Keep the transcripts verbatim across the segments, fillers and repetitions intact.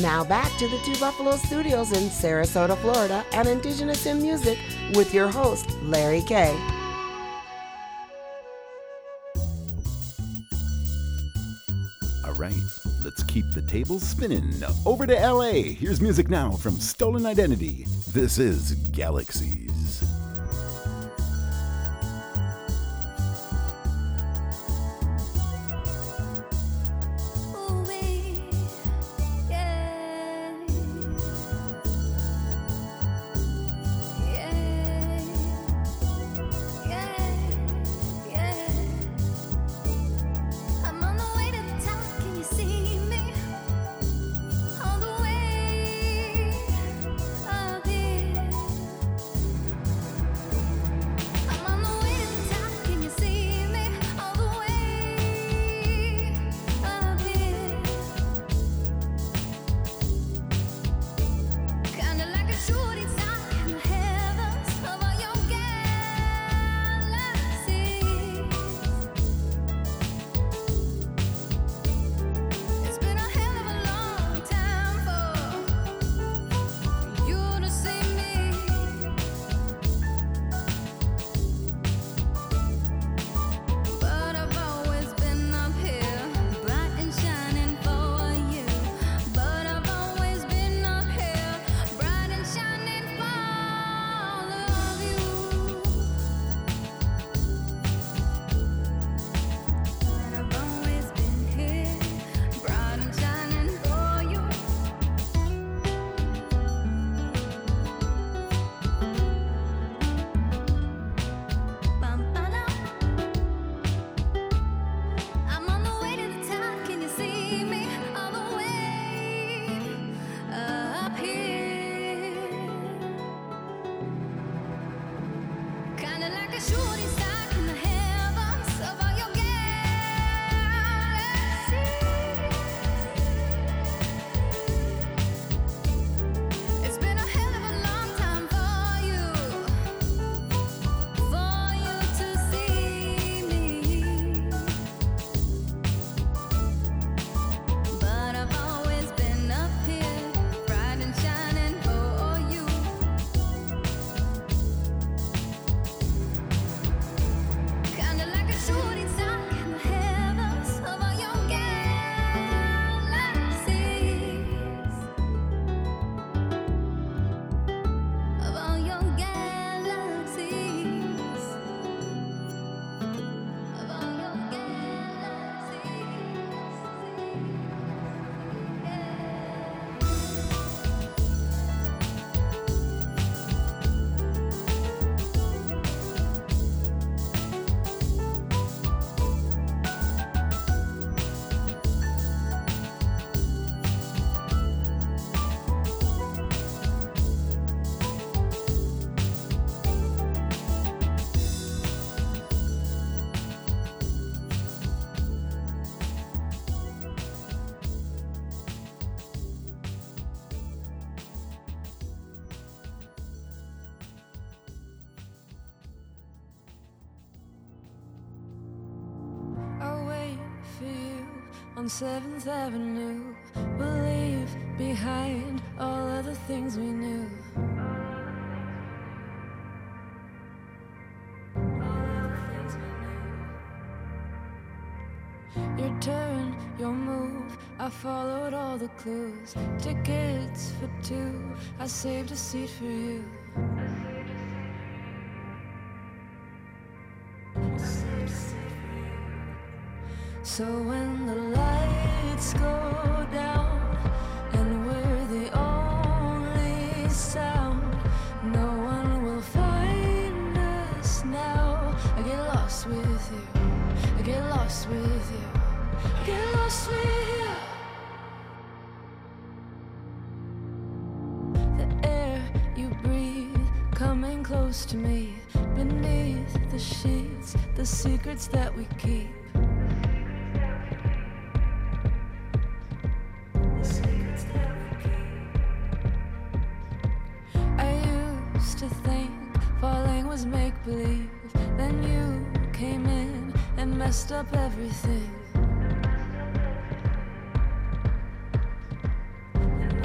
Now back to the Two Buffalo Studios in Sarasota, Florida, and Indigenous in Music with your host, Larry Kay. All right, let's keep the tables spinning. Over to L A. Here's music now from Stolen Identity. This is Galaxies. On seventh Avenue, we'll leave behind all of the things we knew. Your turn, your move, I followed all the clues. Tickets for two, I saved a seat for you. So when the lights go down and we're the only sound, no one will find us now. I get lost with you, I get lost with you, I get lost with you. The air you breathe, coming close to me, beneath the sheets, the secrets that we keep. Make-believe. Then you came in and messed up everything.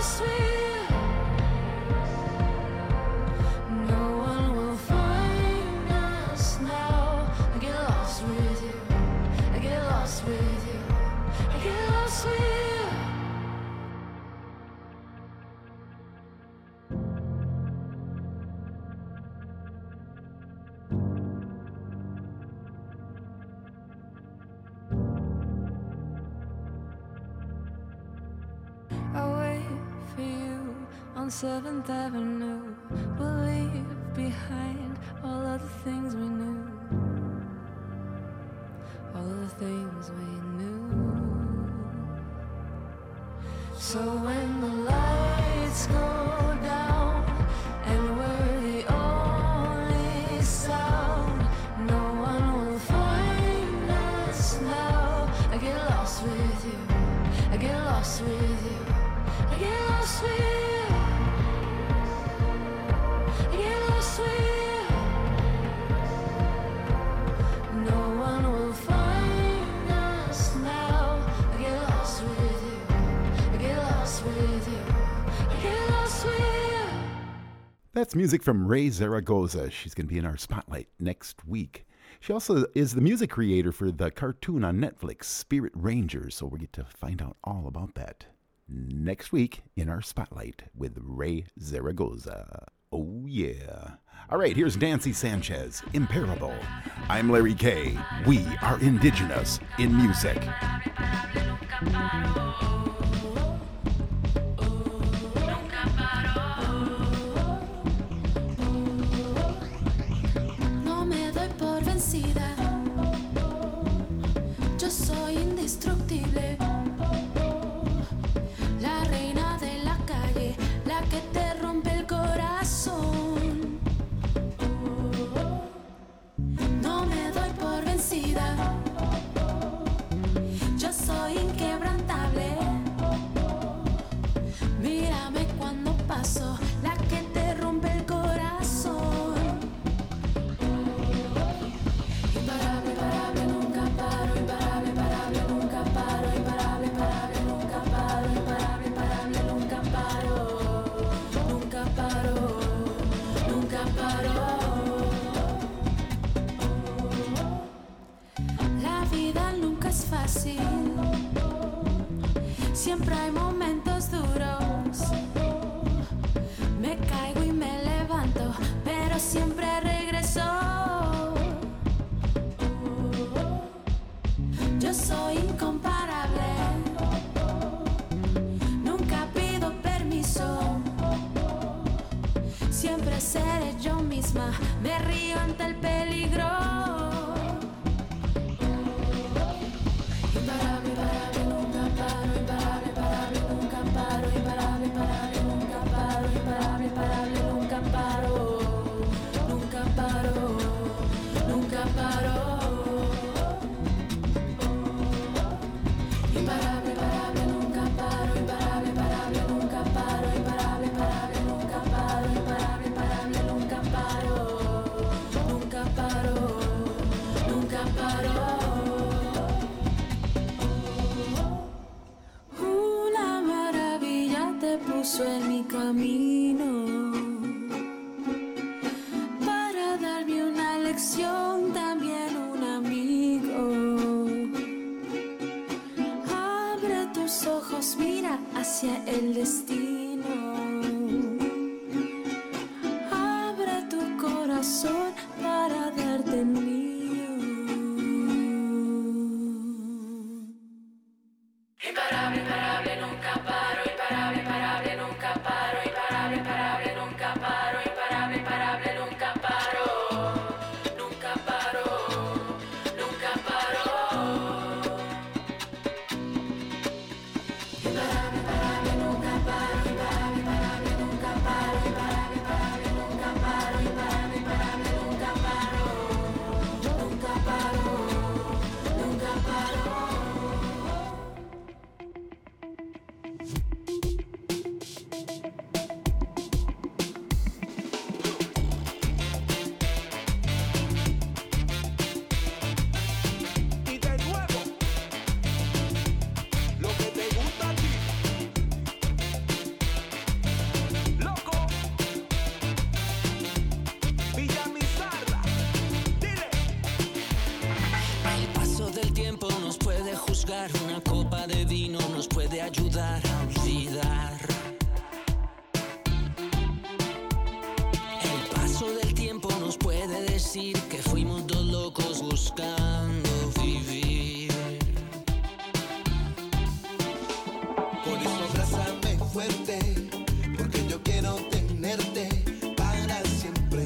lost with you. No one will find us now. I get lost with you. I get lost with you. I get lost with you. seventh Avenue, we'll leave behind all of the things we knew, all of the things we knew. So when the lights go down and we're the only sound, no one will find us now. I get lost with you, I get lost with you, I get lost with you. That's music from Ray Zaragoza. She's going to be in our spotlight next week. She also is the music creator for the cartoon on Netflix, Spirit Rangers, so we get to find out all about that next week in our spotlight with Ray Zaragoza. Oh, yeah. All right, here's Nancy Sanchez, Imparable. I'm Larry K. We are indigenous in music. Yo soy indestructible, la reina de la calle, la que te rompe el corazón. No me doy por vencida, yo soy inquebrantable. Mírame cuando paso, la que te rompe el corazón. Fácil. Siempre hay momentos duros. Me caigo y me levanto, pero siempre regreso. Yo soy incomparable. Nunca pido permiso. Siempre seré yo misma. Me río ante el peligro. En mi camino para darme una lección, también un amigo. Abre tus ojos, mira hacia el destino. Abre tu corazón para darte el mío. Imparable, imparable, nunca paro. Imparable, imparable, nunca paro. Imparable, imparable, nunca paro. Imparable, imparable, nunca paro. Nunca paro, nunca paro. Imparable, imparable, nunca paro. Imparable, imparable. decir que fuimos dos locos buscando vivir. Por eso abrázame fuerte, porque yo quiero tenerte para siempre.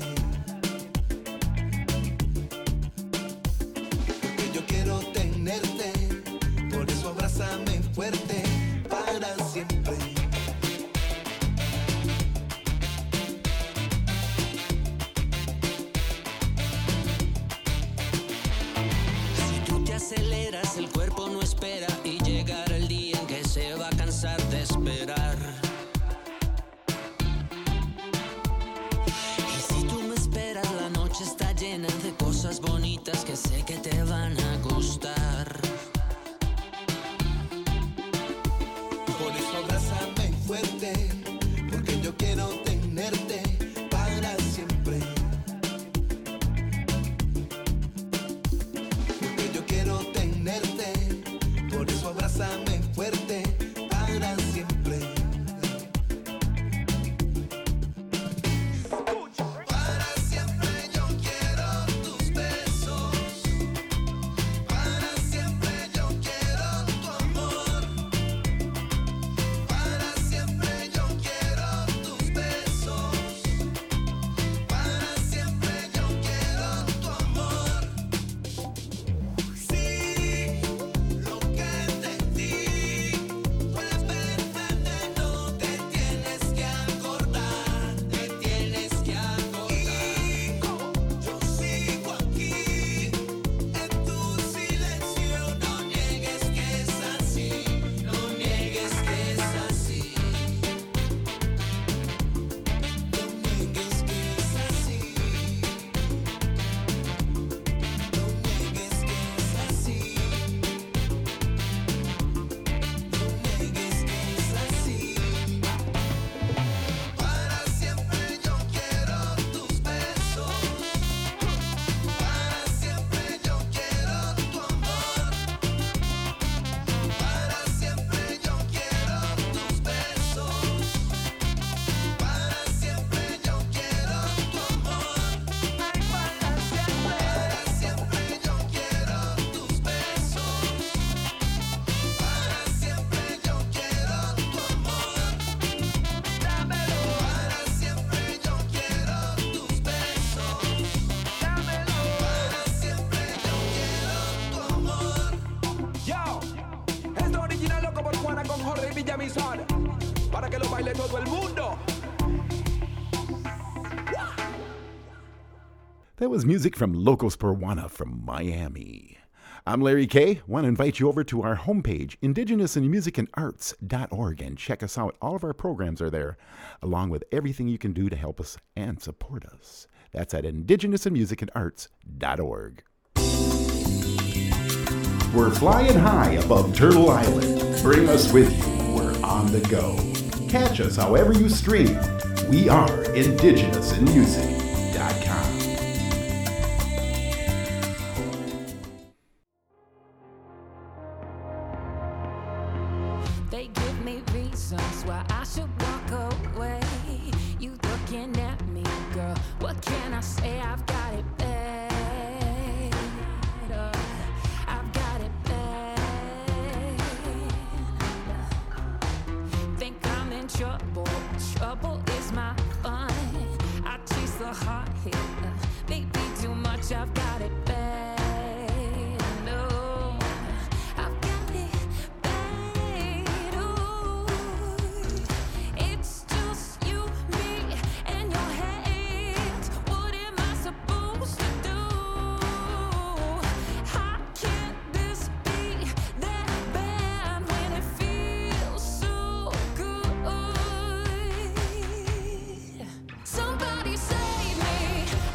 Porque yo quiero tenerte, por eso abrázame fuerte para siempre. Aceleras, el cuerpo no espera y llegará el día en que se va a cansar de esperar. Y si tú me esperas, la noche está llena de cosas bonitas que sé que te van a gustar. Por eso abrázame fuerte, porque yo quiero tenerte para siempre. Por eso abrázame fuerte para siempre. Para siempre yo quiero tus besos. Para siempre yo quiero tu amor. Para siempre yo quiero tus besos. Para siempre yo quiero tu amor. Sí. Lo que te di fue verdad, no te tienes que acordar, te tienes que acordar. Y yo sigo aquí, en tu silencio, no niegues que es así, no niegues que es así. No niegues que es así. No niegues que es así. Para siempre yo quiero tus besos. Para siempre yo quiero tu amor. Para siempre yo quiero tus besos. Para siempre yo quiero tu amor. Para siempre yo quiero tus besos. Para siempre yo quiero tu amor. Dámelo. Para siempre yo quiero tus besos. Dámelo. Para siempre yo quiero tu amor. Yo, es lo original loco por Juana con Jorge y Villamizar, para que lo baile todo el mundo. That was music from Locos Per Juana from Miami. I'm Larry Kay. Want to invite you over to our homepage, indigenous in music and arts dot org, and check us out. All of our programs are there, along with everything you can do to help us and support us. That's at indigenous in music and arts dot org. We're flying high above Turtle Island. Bring us with you. We're on the go. Catch us however you stream. We are indigenous in music dot com. They give me reasons why I should walk away. You looking at me, girl. What can I say? I've got it bad. Oh, I've got it bad. Think I'm in trouble. Trouble is my fun. I chase the heart here. Maybe too much. I've got it bad. No, I've got it bad. Ooh, it's just you, me, and your hands. What am I supposed to do? How can this be that bad when it feels so good? Somebody save me.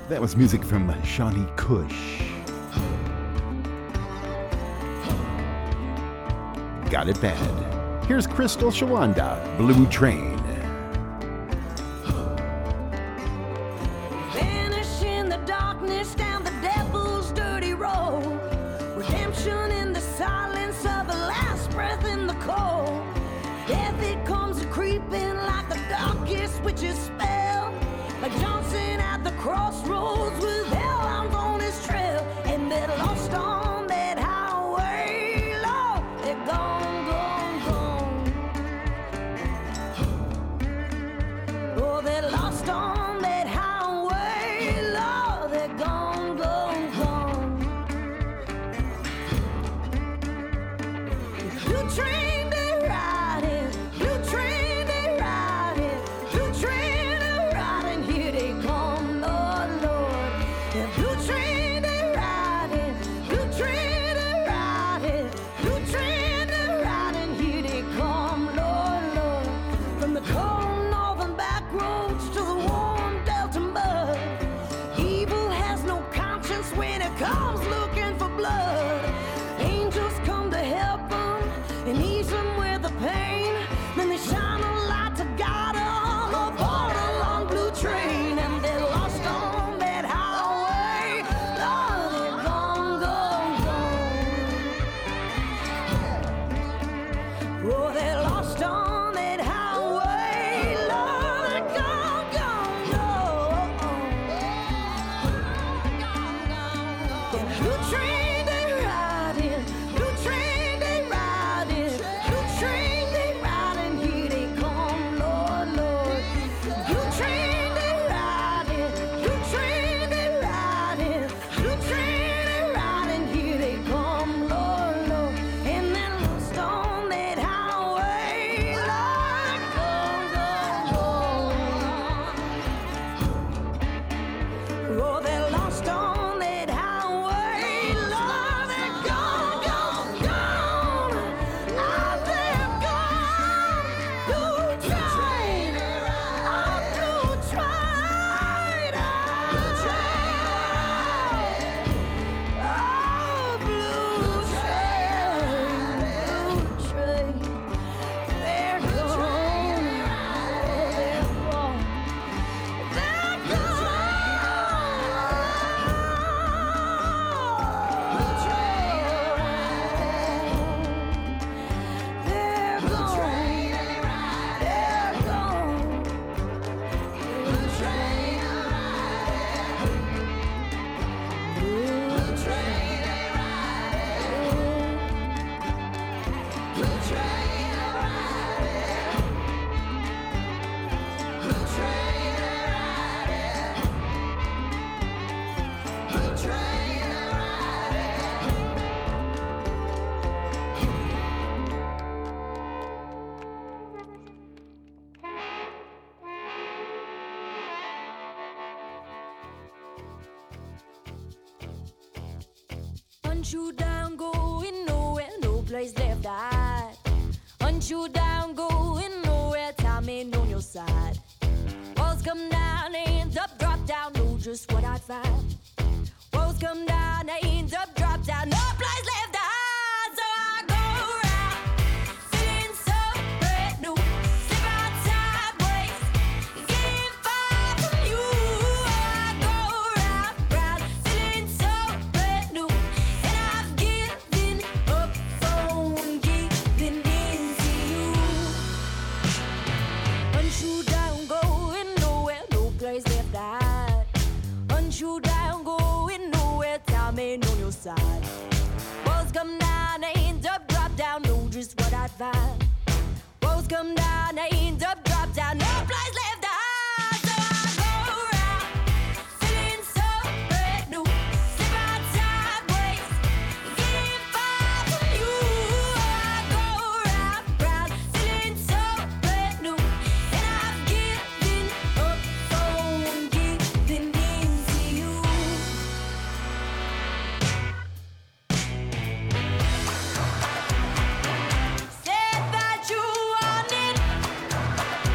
That was music from Shawnee Kush. Got It Bad. Here's Crystal Shawanda, Blue Train. Vanish in the darkness down the devil's dirty road. Redemption in the silence of the last breath in the cold. Death, it comes creeping like the darkest witch's spell. Like Johnson at the crossroads with hellhounds on his trail. And they're lost on that highway, Lord, they're gone, gone, gone. Oh, they're lost on that highway, Lord, they're gone, gone, gone. Blue train they riding, blue train they riding, blue train they riding, here they come, Lord, Lord. Yeah, blue train they riding, blue train they riding, blue train they riding, here they come, Lord, Lord. From the cold northern back roads to the warm Delta mud, evil has no conscience when it comes looking for blood. Angels come to help them and ease them with the pain. Then they shine a light to guide them aboard a long blue train. And they're lost on that highway. Lord, they're gone, gone, gone. Oh, they're lost on that highway. Lord, they're gone, gone, gone. Yeah, blue train they riding, blue train they riding, blue train they riding, here they come, Lord, Lord. Blue train they riding, blue train they riding, blue train they riding, here they come, Lord, Lord. And they're lost on that highway, Lord, gone, gone, gone. Oh, they're lost on that highway, Lord, they're gone, gone, gone. Ah, they're gone. Blue train, ah, blue train, ah, blue train, blue train. They're gone, they're gone. Hunt you down, going nowhere, no place left to hide. Hunt you down, going nowhere, time ain't on your side. Walls come down, hands up, drop down, know just what I find. Walls come down, hands up, drop down, no place left to hide. So I go around, feeling so brand new, slip out sideways, getting far from you. I go round, round, feeling so brand new, and I've given up on giving in to you. Hunt you down, going nowhere, no place left to hide. Hunt you down, going nowhere, time ain't on your side. Walls come down, hands up, drop down, know just what I'd find. Walls come down, hands up, drop down, no place left to hide. So I go around, feeling so brand new, slip out sideways, getting far from you. I go round, round, feeling so brand new, and I've given up on giving in to you. Said that you wanted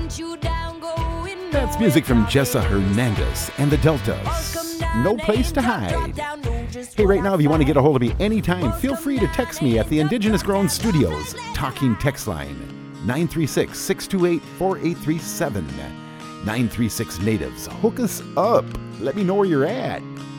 hunt you down, going That's music from Jessa Hernandez and the Deltas. No place to hide. Hey, right now, if you want to get a hold of me anytime, feel free to text me at the Indigenous Grown Studios Talking Text Line, nine three six, six two eight, four eight three seven. nine three six Natives. Hook us up. Let me know where you're at.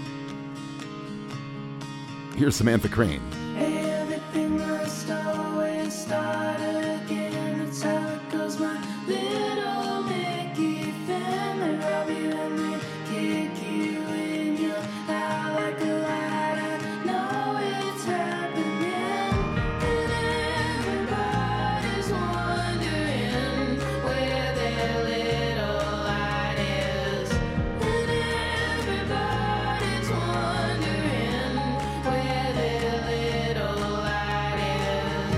Here's Samantha Crane. Everything must always start again. That's how it goes, my little Mickey fan. They rob you and they kick you in your eye like a light. I know it's happening, and everybody's wondering where their little light is. And everybody's wondering where their little light is.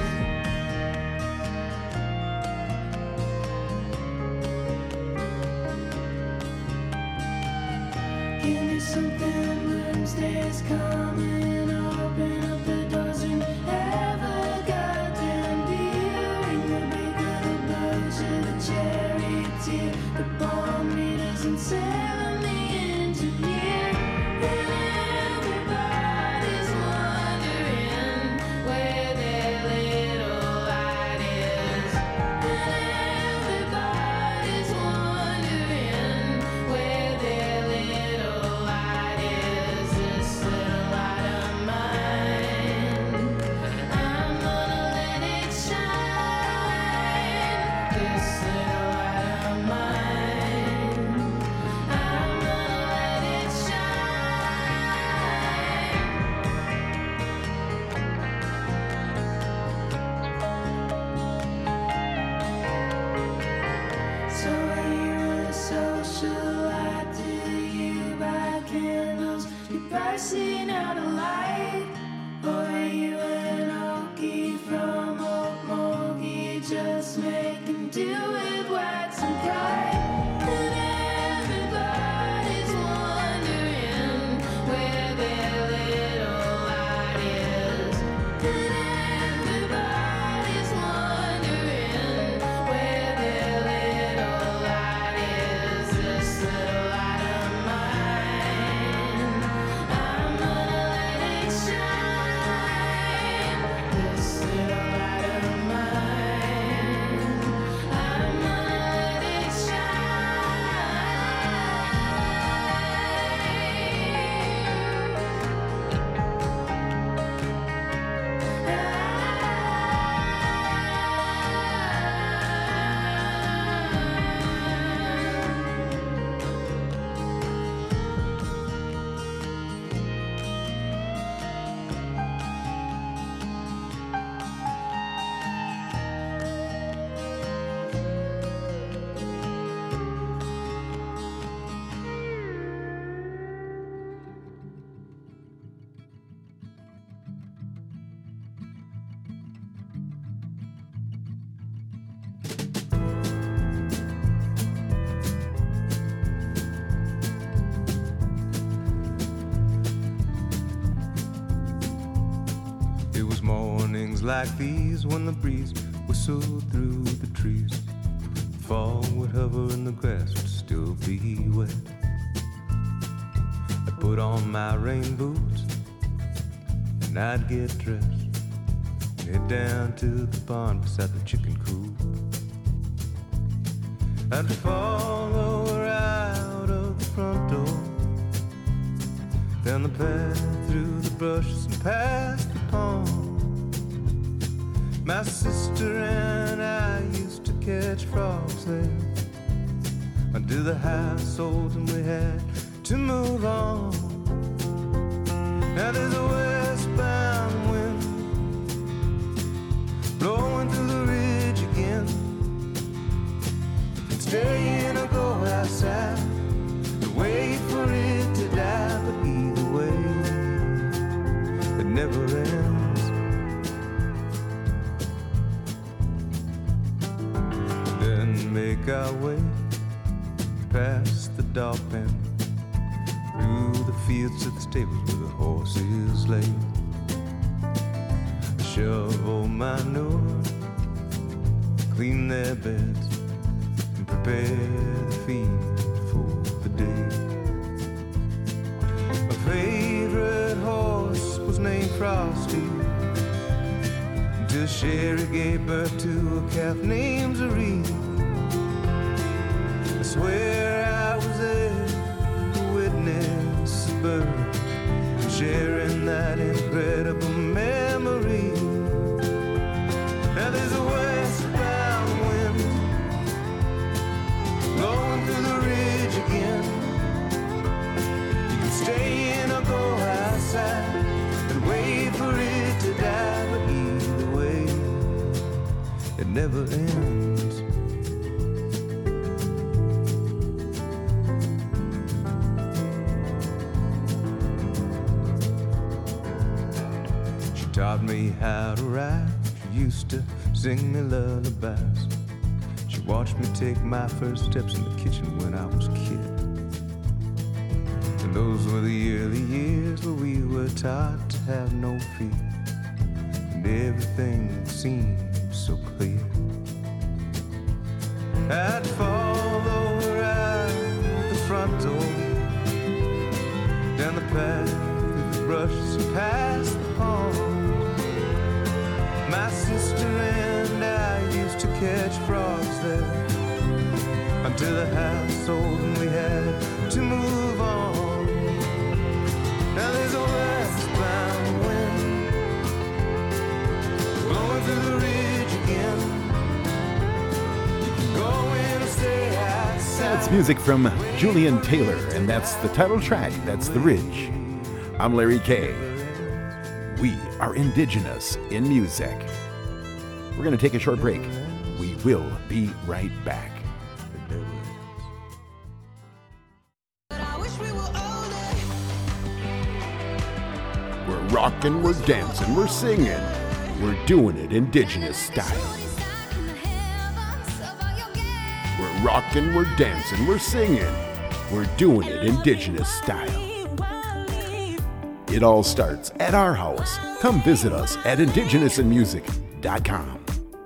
Give me something, Wednesday's coming. Open up the doors and have a goddamn beer. Ring the baker, the butcher, the charioteer, the bomb readers and Salem the engineer. And everybody's wondering where their little light is. And everybody's wondering where their little light is. This little light of mine, I'm gonna let it shine. This little light of mine, I'm gonna let it shine. So you're a socialite, do you buy candles? You pricing out a light? Or are you an Okie from Okmulgee, just making do with wax and pride? And everybody's wondering where their little light is. And everybody's wondering where their little light is. This little light of mine, I'm gonna let it shine. This little light of mine, I'm gonna let it shine. It was mornings like these when the breeze whistled through the trees. Fall would hover and the grass would still be wet. I'd put on my rain boots and I'd get dressed and head down to the barn beside the chicken coop. I'd follow her out of the front door, down the path through the brushes and past the pond. My sister and I used to catch frogs there under the household, and we had to move on. Now there's a westbound wind blowing through the ridge again. You can stay in or go outside and wait for it to die, but either way, it never ends. Then make our way past the dog pen, through the fields to the stables where the horses lay. Shovel manure, clean their beds, and prepare prepare the feed for the day. My favorite horse was named Frosty, until Sherry gave birth to a calf named Zareen. I swear I was there to witness the birth, sharing that incredible memory. Now there's a westbound wind blowing through the ridge again. You can stay in or go outside and wait for it to die, but either way, it never ends. She taught me how to ride. She used to sing me lullabies. She watched me take my first steps in the kitchen when I was a kid. And those were the early years where we were taught to have no fear, and everything seemed so clear. I'd follow her out the front door, down the path through the brushes and past the pond. My sister and I used to catch frogs there, until the house old and we had to move on. Now there's a westbound wind blowing through the ridge again. You can go in or stay outside. That's music from Julian Taylor, and that's the title track. That's The Ridge. I'm Larry K. We are indigenous in music. We're going to take a short break. We will be right back. We're rocking, we're dancing, we're singing. We're doing it indigenous style. We're rocking, we're dancing, we're singing. We're doing it indigenous style. It all starts at our house. Come visit us at indigenous in music dot com.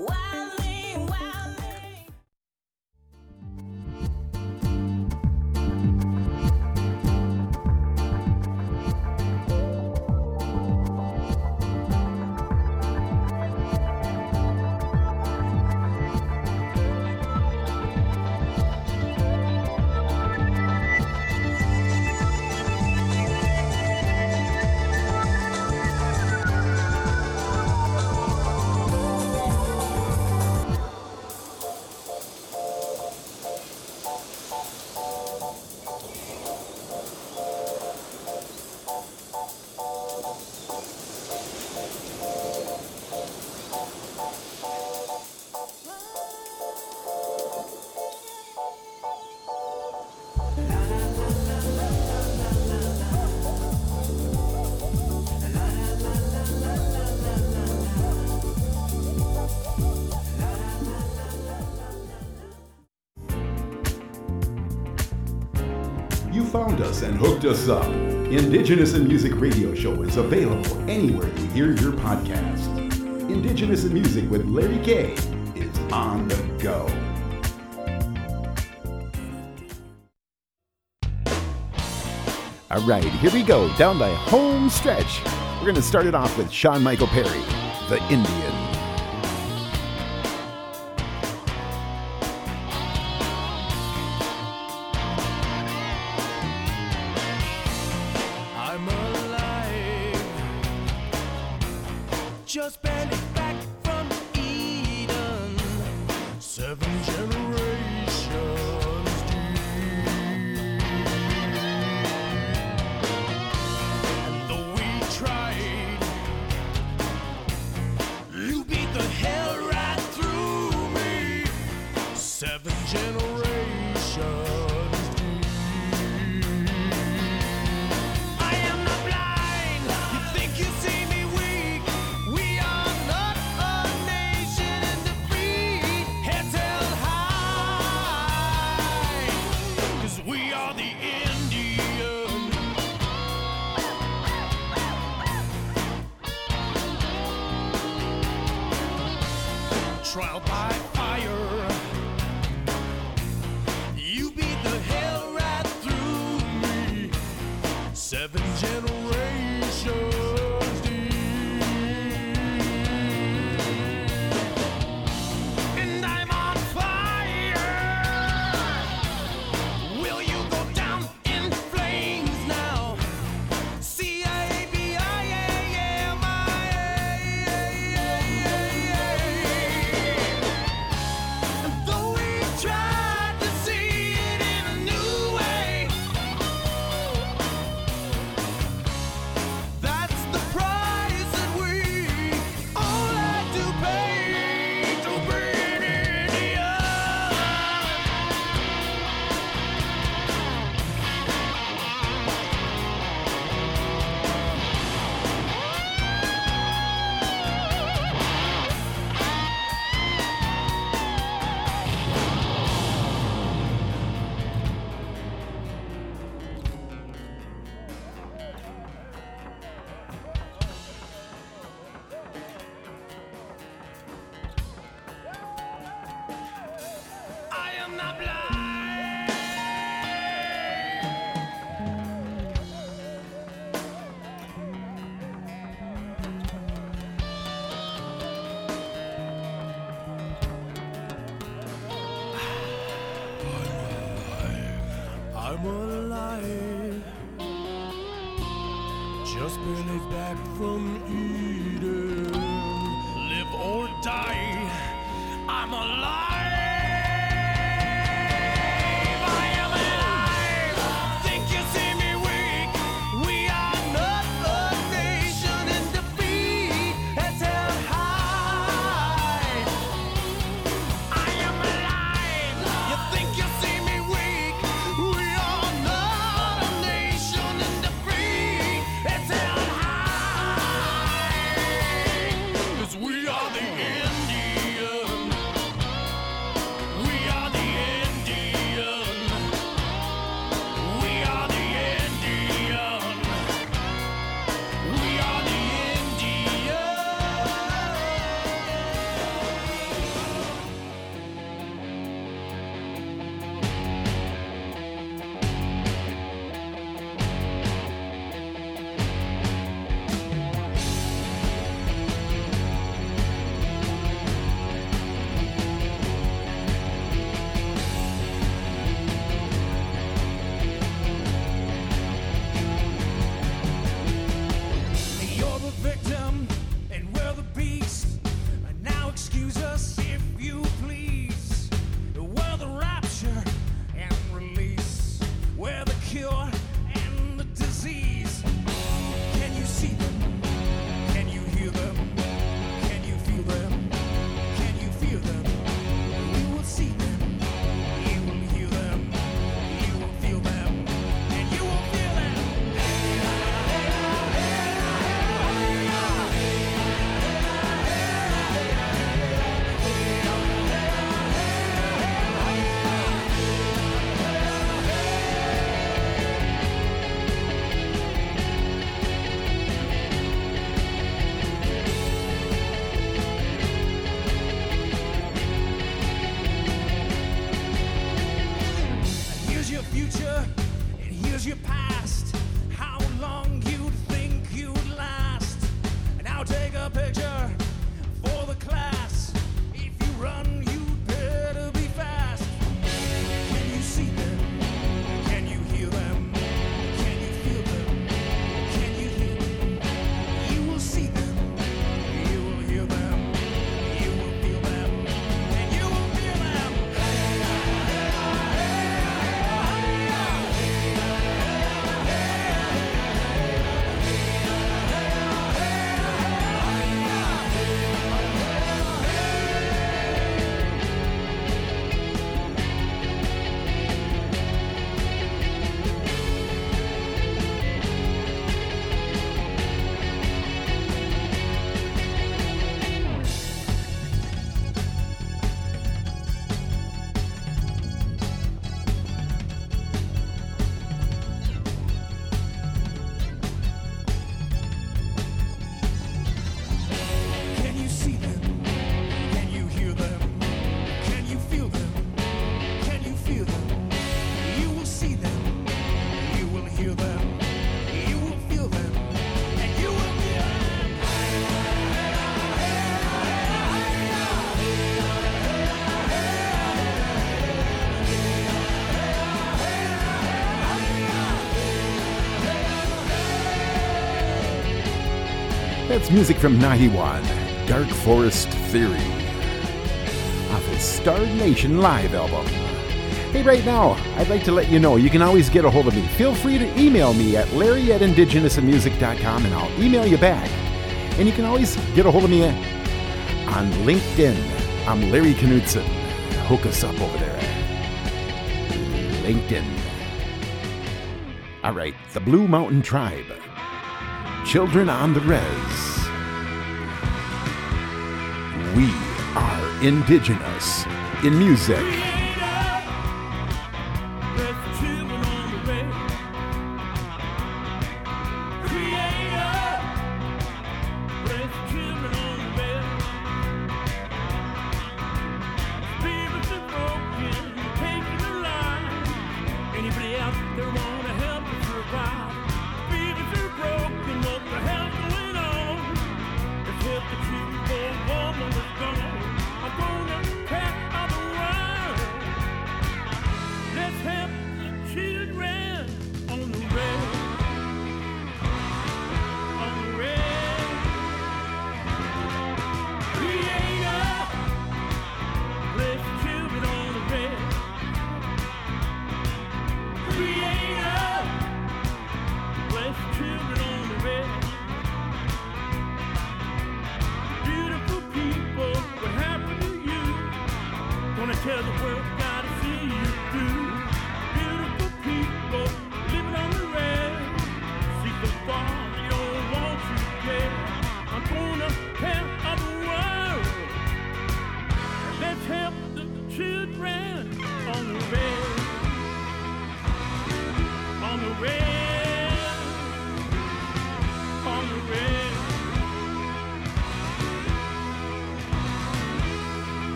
You found us and hooked us up. Indigenous in Music radio show is available anywhere you hear your podcast. Indigenous in Music with Larry K is on the go. All right, here we go, down the home stretch. We're going to start it off with Sean Michael Perry, The Indian. I'm alive, just barely back from Eden, seven generations deep. And though we tried, you beat the hell right through me, seven generations. Trial by fire, seven generations deep. And I'm on fire. Will you go down in flames now? C A B I A M I A. And though we tried to see it in a new way, that's the price that we all had to pay to be an Indian. I am not blind. I'm alive. Just barely back from Eden. Live or die, I'm alive. I am alive. Think you see me weak? We are not a nation in defeat. It's held high. I am alive. You think you see me weak? We are not a nation in defeat. It's held high. 'Cause we are the Indian. We are the Indian. We are the Indian. We are the Indian. You're the victim and we're the beast. Now excuse us if you please. We're the rapture and release. We're the cure and the disease. Can you see them? Can you hear them? Can you feel them? Can you feel them? You will see them. You will hear them. You will feel them. And you will feel them. Here's your future, and here's your past. How long you think you'd last? Now take a picture for the class. If you run, you'd better be fast. Can you see them? Can you hear them? Can you feel them? Can you hear them? You will see them. You will hear them. You will feel them. And you will feel them. That's music from Nahiwan, Dark Forest Theory, off his Starred Nation live album. Hey, right now, I'd like to let you know you can always get a hold of me. Feel free to email me at larry at indigenous and music dot com, and I'll email you back. And you can always get a hold of me on LinkedIn. I'm Larry Knudsen. Hook us up over there. LinkedIn. All right, the Blue Mountain Tribe. Children on the Res. We are indigenous in music.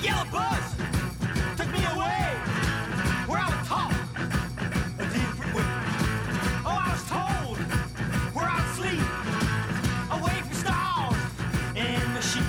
yellow bus took me away where I was taught a different way. Oh, I was told where I would sleep away from stars and machines.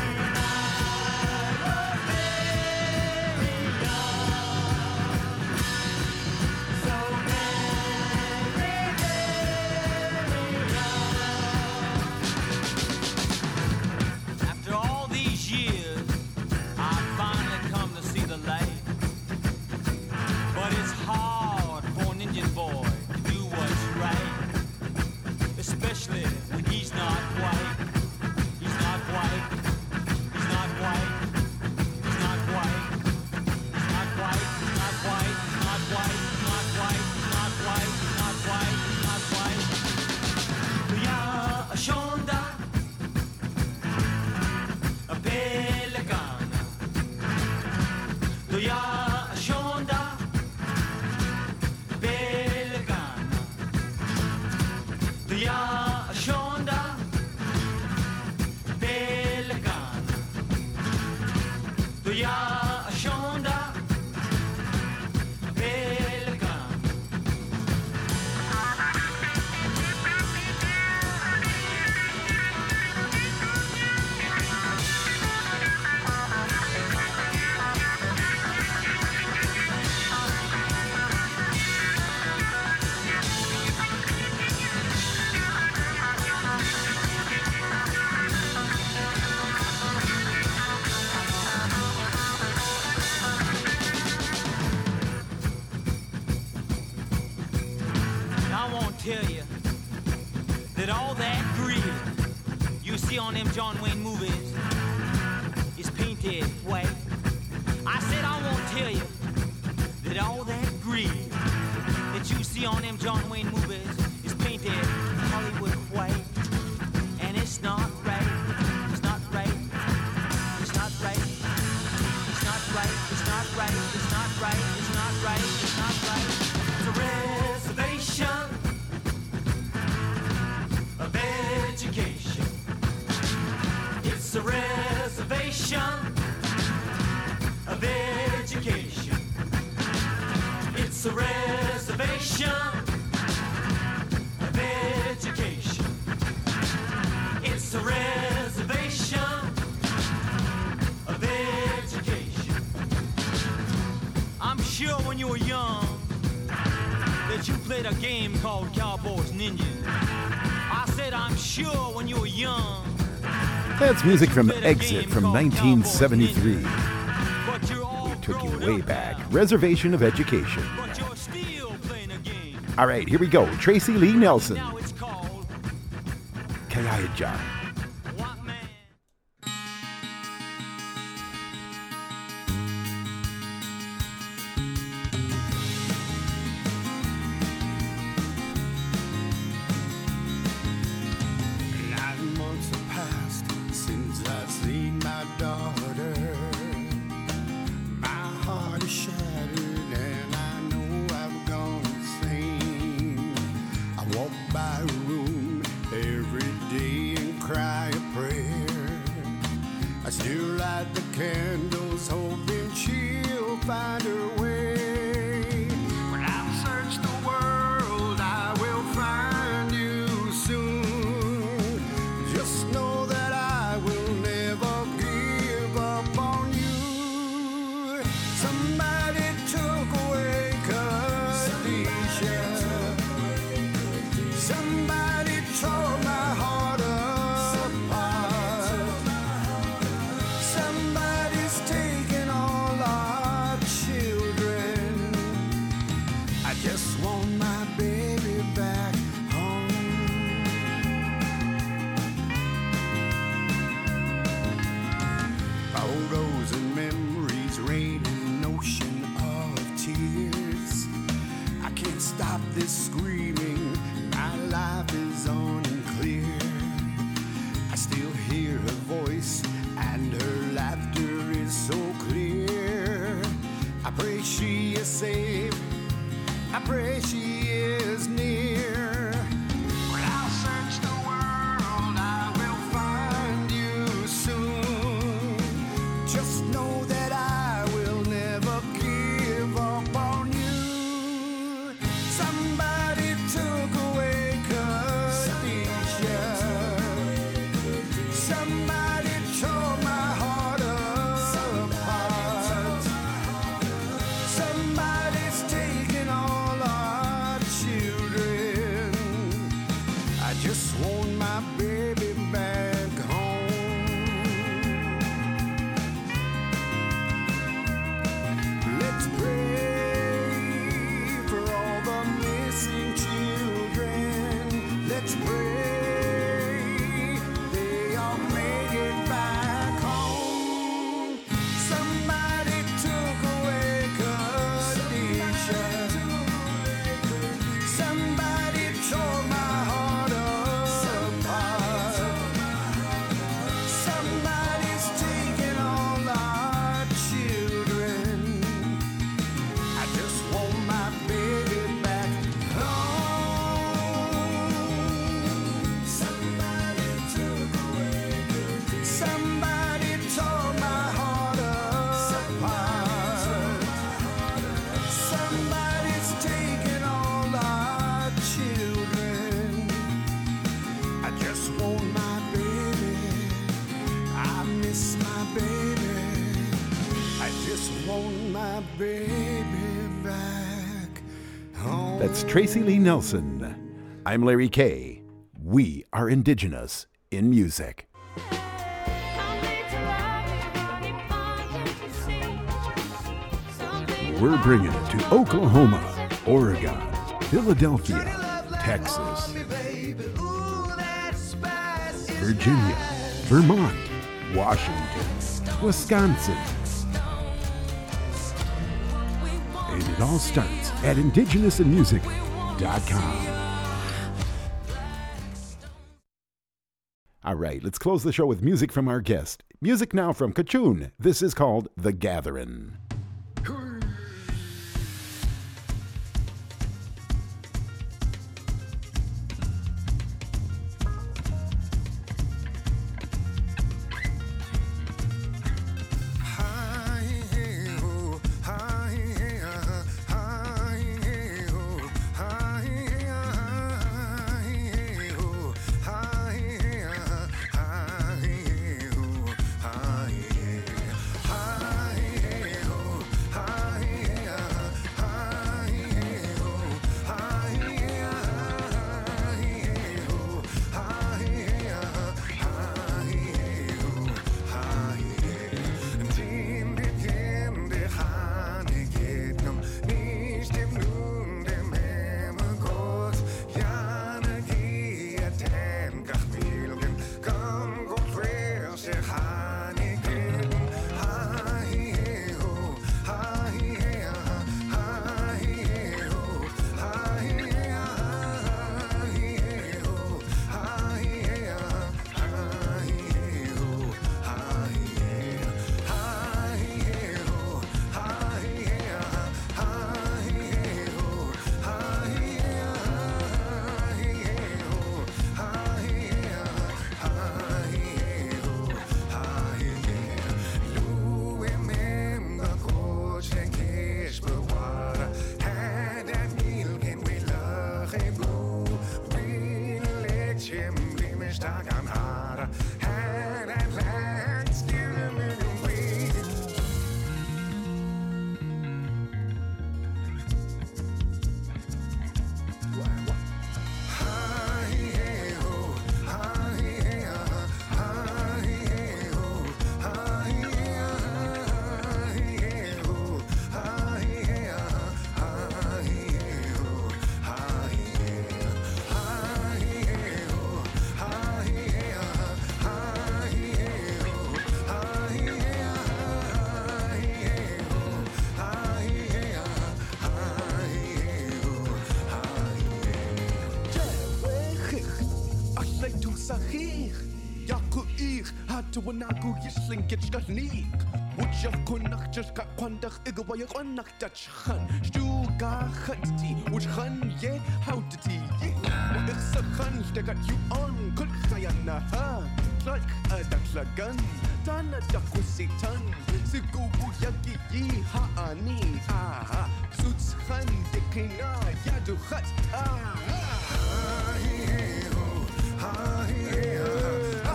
Tell you that all that greed you see on them John Wayne movies is painted white. I said I won't tell you that all that greed that you see on them John Wayne movies is painted Hollywood white. And it's not right, it's not right, it's not right, it's not right, it's not right, it's not right, it's not right, it's not right. It's a reservation of education. It's a reservation of education. It's a reservation of education. It's a reservation of education. I'm sure when you were young that you played a game called Cowboys Ninja. I said I'm sure when you were young. That's music from Exit from nineteen seventy-three. We took you way back. Reservation of Education. All right, here we go. Tracy Lee Nelson. Kayaja. Just know that want my baby back home. That's Tracy Lee Nelson. I'm Larry K. We are Indigenous in Music. We're bringing it to Oklahoma, Oregon, Philadelphia, Texas, Virginia, Vermont, Washington, Wisconsin. And it all starts at indigenous in music dot com. All right, let's close the show with music from our guest. Music now from Kachun. This is called The Gathering. Wanaku yisling get skalnik. Which of Kunach just got Quandach Igaway Quanak Dutch Han. Stuga Hunty, which Han ye, how did he? It's a hun that got you on. Could Sayana ha. Clark a Daklagan. Dana Dakwisitan. Sigu Yagi Yi Ha Ani. Ah, Suits Han Dikina Yadu Hut. Ah, ah, yeah, ah, yeah.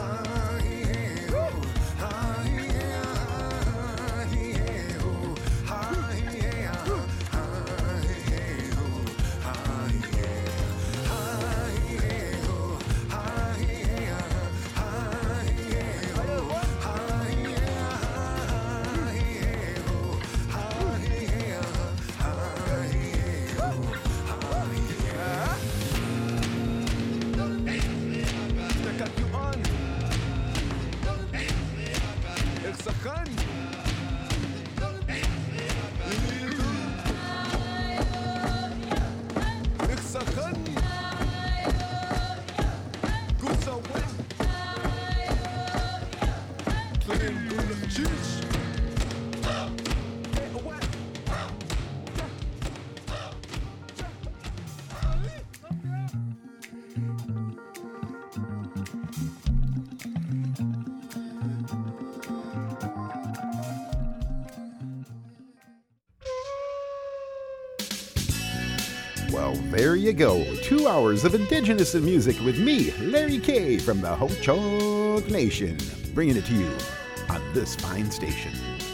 Well, there you go. Two hours of Indigenous in Music with me, Larry K. from the Ho-Chunk Nation, bringing it to you on this fine station.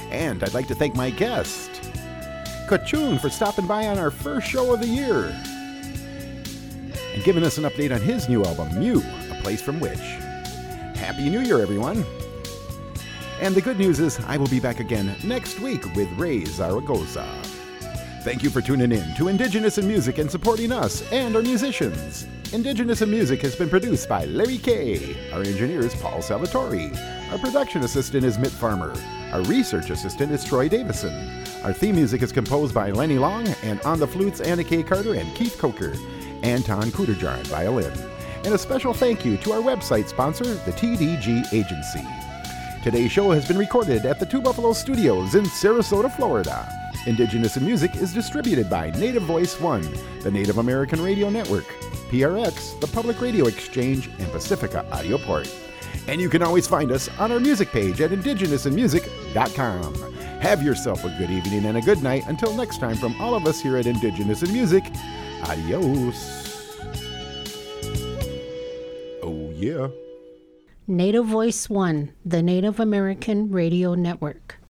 And I'd like to thank my guest, Kachun, for stopping by on our first show of the year and giving us an update on his new album, Mew, A Place From Which. Happy New Year, everyone. And the good news is I will be back again next week with Ray Zaragoza. Thank you for tuning in to Indigenous in Music and supporting us and our musicians. Indigenous in Music has been produced by Larry Kay. Our engineer is Paul Salvatore. Our production assistant is Mitt Farmer. Our research assistant is Troy Davison. Our theme music is composed by Lenny Long, and on the flutes, Anna K. Carter and Keith Coker. Anton Kuderjar on violin. And a special thank you to our website sponsor, the T D G Agency. Today's show has been recorded at the Two Buffalo Studios in Sarasota, Florida. Indigenous in Music is distributed by Native Voice One, the Native American Radio Network, P R X, the Public Radio Exchange, and Pacifica Audio Port. And you can always find us on our music page at indigenous in music dot com. Have yourself a good evening and a good night. Until next time, from all of us here at Indigenous in Music, adios. Oh, yeah. Native Voice One, the Native American Radio Network.